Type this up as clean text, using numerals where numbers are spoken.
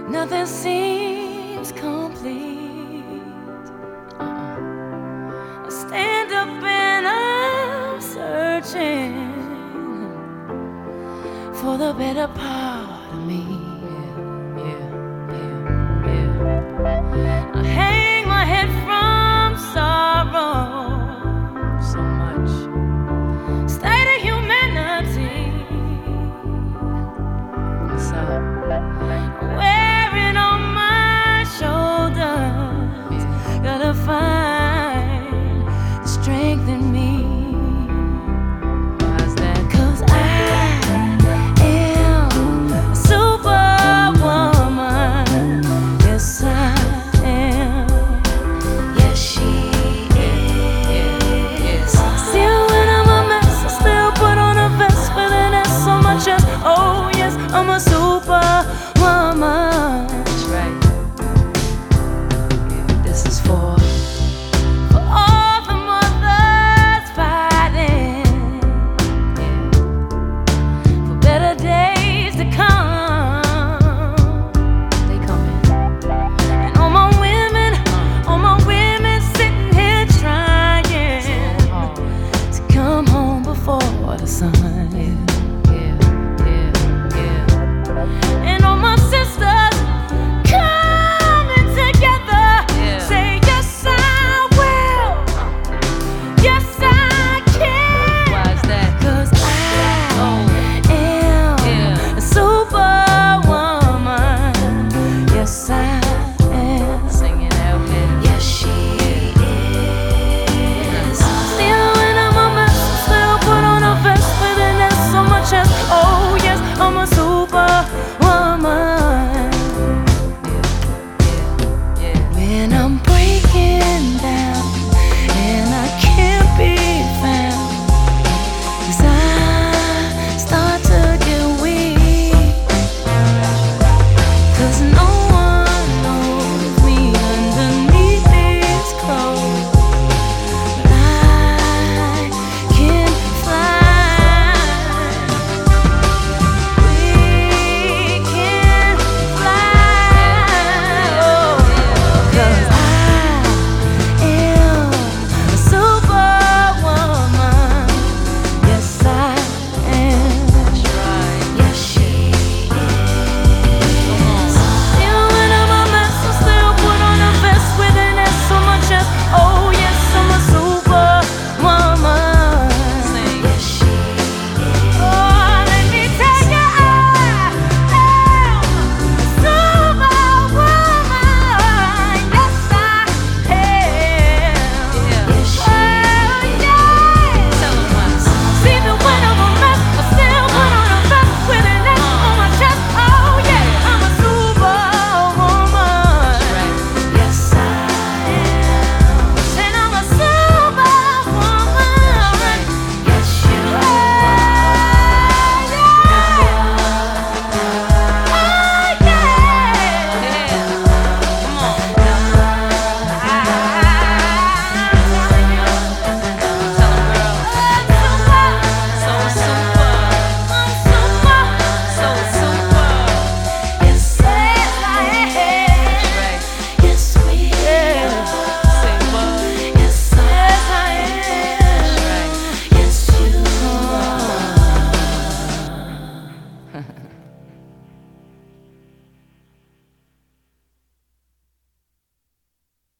Nothing seems complete. I stand up and I'm searching for the better part of me. I hang my head from sorrow. So much state of humanity. So wearing on my shoulders, gotta find the strength in me. Why's that? 'Cause I am a superwoman. Yes, I am. Yes, she is. Still when I'm a mess, I still put on a vest with an S so much as, oh yes, I'm a superwoman.